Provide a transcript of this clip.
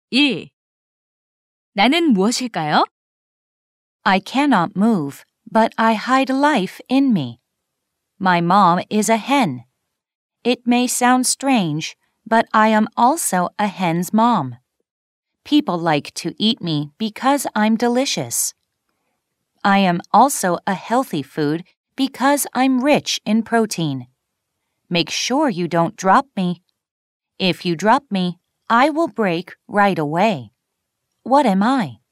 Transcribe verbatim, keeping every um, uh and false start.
일. 나는 무엇일까요? I cannot move, but I hide life in me. My mom is a hen. It may sound strange, but I am also a hen's mom. People like to eat me because I'm delicious. I am also a healthy food because I'm rich in protein. Make sure you don't drop me. If you drop me, I will break right away. What am I?